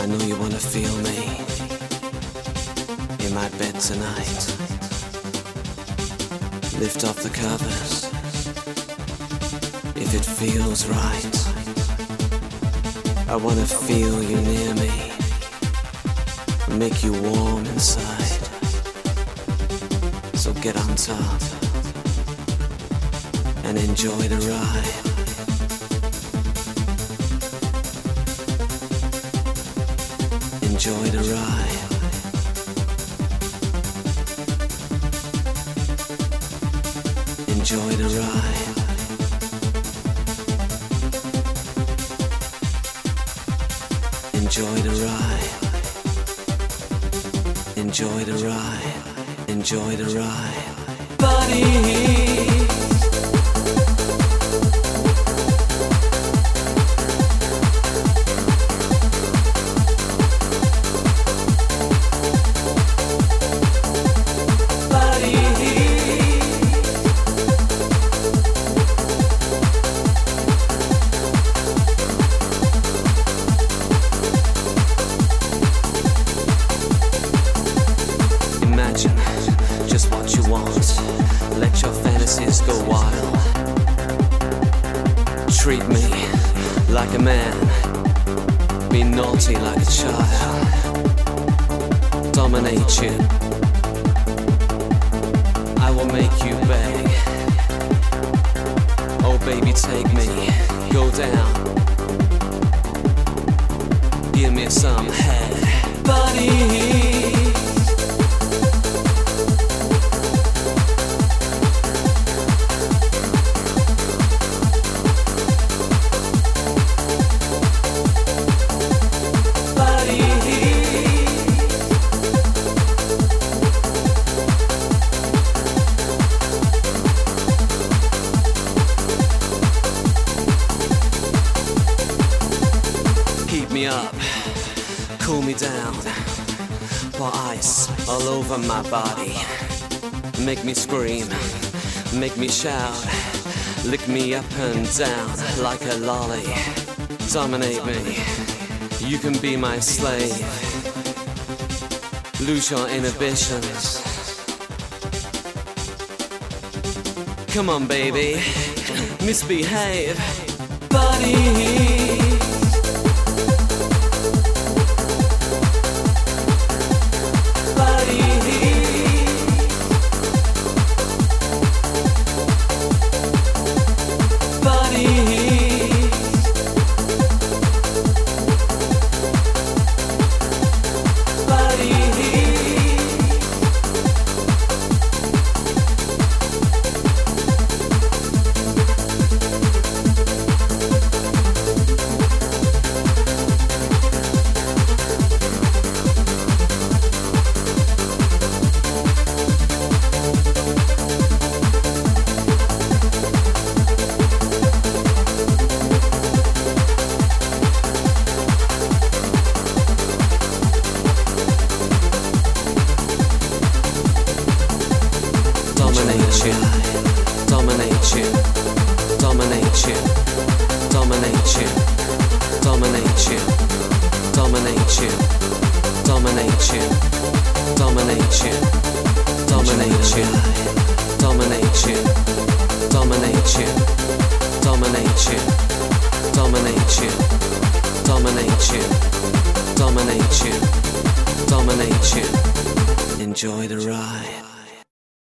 know you wanna feel me in my bed tonight. Lift off the covers if it feels right. I wanna feel you near me, make you warm inside. So get on top and enjoy the ride. Enjoy the ride. Enjoy the ride. Enjoy the ride. Enjoy the ride. Enjoy the ride. Buddy. Just what you want, let your fantasies go wild. Treat me like a man, be naughty like a child. Dominate you, I will make you beg. Oh baby, take me, go down, give me some head, buddy. Heat me up, cool me down, pour ice all over my body. Make me scream, make me shout, lick me up and down like a lolly. Dominate me, you can be my slave. Lose your inhibitions. Come on baby, misbehave, buddy. Dominate you, dominate you, dominate you, dominate you, dominate you, dominate you, dominate you, dominate you, dominate you, dominate you, dominate you, dominate you, dominate you, dominate you, dominate you, dominate you. Enjoy the ride.